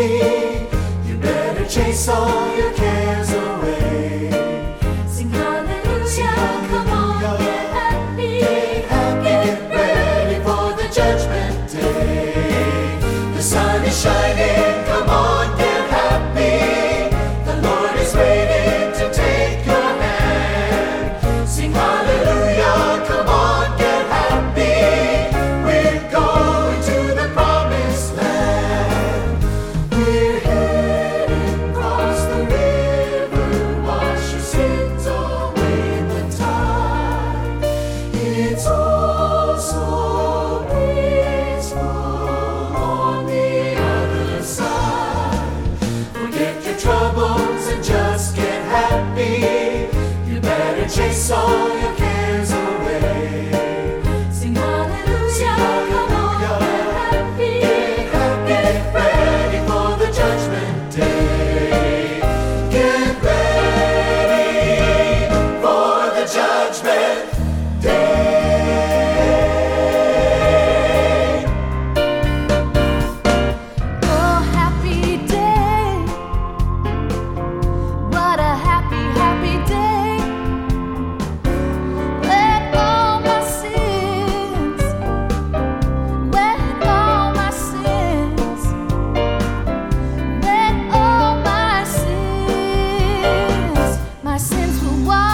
happy. You better chase all your cares away. Sing hallelujah, come on, get happy. Get happy, get ready for the judgment day. The sun is shining, come on, get happy. The Lord is waiting to take your hand. Sing hallelujah, come on, get happy. We're going to the promised land. We're heading across the river, wash your sins away in the tide. It's all so peaceful on the other side. Forget your troubles and just get happy. You better chase all your cares away. Sing hallelujah, come on, get happy. Get happy, get ready for the judgment day. Get ready for the judgment day. Oh, happy day. What a happy, happy day. Let all my sins, let all my sins, let all my sins will wash